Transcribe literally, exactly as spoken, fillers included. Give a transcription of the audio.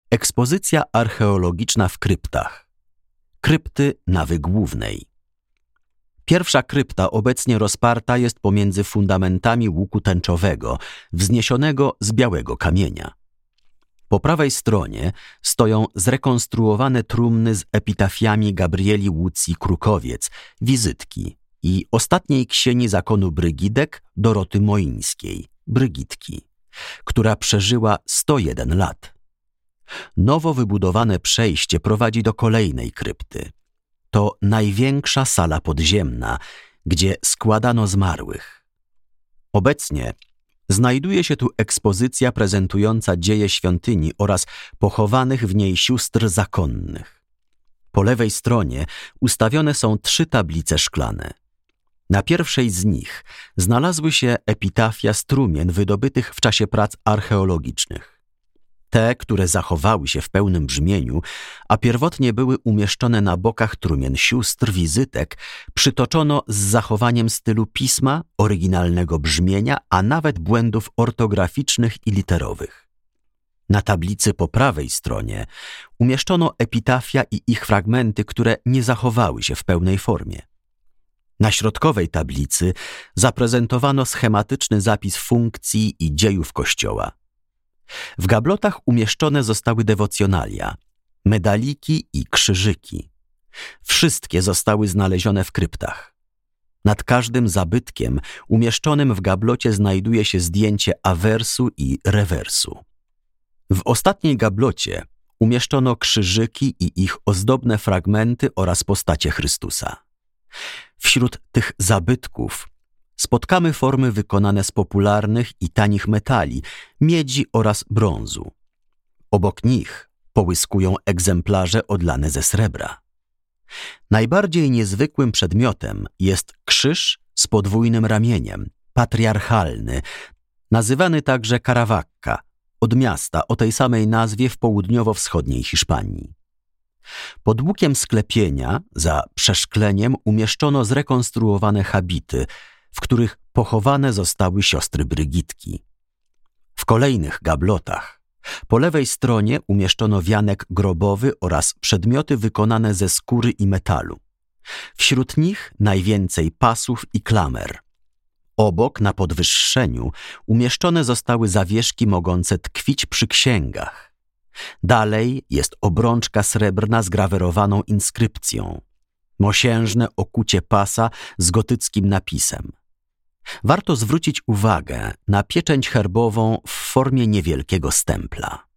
Ekspozycja archeologiczna w kryptach. Krypty nawy głównej. Pierwsza krypta obecnie rozparta jest pomiędzy fundamentami łuku tęczowego, wzniesionego z białego kamienia. Po prawej stronie stoją zrekonstruowane trumny z epitafiami Gabrieli Łucji Krukowiec, wizytki i ostatniej ksieni zakonu Brygidek Doroty Moińskiej, Brygitki, która przeżyła sto jeden lat. Nowo wybudowane przejście prowadzi do kolejnej krypty. To największa sala podziemna, gdzie składano zmarłych. Obecnie znajduje się tu ekspozycja prezentująca dzieje świątyni oraz pochowanych w niej sióstr zakonnych. Po lewej stronie ustawione są trzy tablice szklane. Na pierwszej z nich znalazły się epitafia strumien wydobytych w czasie prac archeologicznych. Te, które zachowały się w pełnym brzmieniu, a pierwotnie były umieszczone na bokach trumien sióstr wizytek, przytoczono z zachowaniem stylu pisma, oryginalnego brzmienia, a nawet błędów ortograficznych i literowych. Na tablicy po prawej stronie umieszczono epitafia i ich fragmenty, które nie zachowały się w pełnej formie. Na środkowej tablicy zaprezentowano schematyczny zapis funkcji i dziejów Kościoła. W gablotach umieszczone zostały dewocjonalia, medaliki i krzyżyki. Wszystkie zostały znalezione w kryptach. Nad każdym zabytkiem umieszczonym w gablocie znajduje się zdjęcie awersu i rewersu. W ostatniej gablocie umieszczono krzyżyki i ich ozdobne fragmenty oraz postacie Chrystusa. Wśród tych zabytków spotkamy formy wykonane z popularnych i tanich metali, miedzi oraz brązu. Obok nich połyskują egzemplarze odlane ze srebra. Najbardziej niezwykłym przedmiotem jest krzyż z podwójnym ramieniem, patriarchalny, nazywany także Caravaca, od miasta o tej samej nazwie w południowo-wschodniej Hiszpanii. Pod łukiem sklepienia, za przeszkleniem, umieszczono zrekonstruowane habity, w których pochowane zostały siostry Brygitki. W kolejnych gablotach po lewej stronie umieszczono wianek grobowy oraz przedmioty wykonane ze skóry i metalu. Wśród nich najwięcej pasów i klamer. Obok, na podwyższeniu, umieszczone zostały zawieszki mogące tkwić przy księgach. Dalej jest obrączka srebrna z grawerowaną inskrypcją. Mosiężne okucie pasa z gotyckim napisem. Warto zwrócić uwagę na pieczęć herbową w formie niewielkiego stempla.